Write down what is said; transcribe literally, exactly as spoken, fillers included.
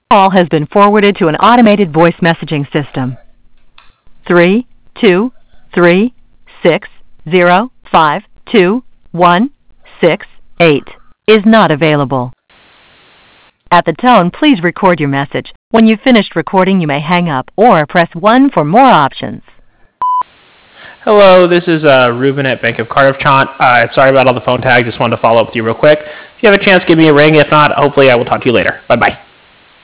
call has been forwarded to an automated voice messaging system. Three two three six zero five two one six eight is not available. At the tone, please record your message. When you've finished recording, you may hang up or press one for more options. Hello, this is uh, Ruben at Bank of Cardiff Chant. Uh, sorry about all the phone tag. Just wanted to follow up with you real quick. If you have a chance, give me a ring. If not, hopefully I will talk to you later. Bye-bye.